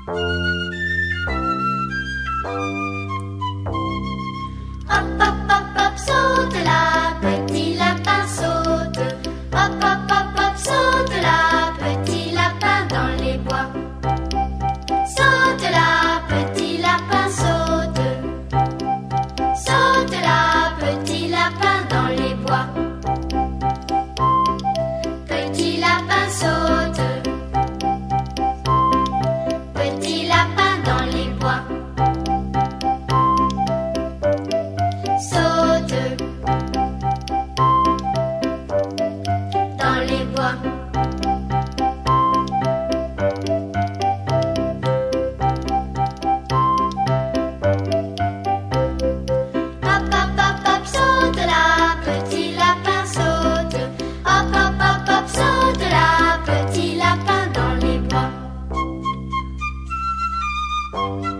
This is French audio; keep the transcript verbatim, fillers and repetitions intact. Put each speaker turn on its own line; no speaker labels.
Hop, hop, hop, hop, saute là, petit lapin saute. Hop, hop, hop, hop, saute là, petit lapin dans les bois. Saute là, petit lapin saute. Saute là, petit lapin dans les bois. Petit lapin saute. Petit lapin dans les bois. Saute dans les bois. Hop, hop, hop, hop, saute là, petit lapin saute. Hop, hop, hop, hop, saute là, petit lapin dans les bois.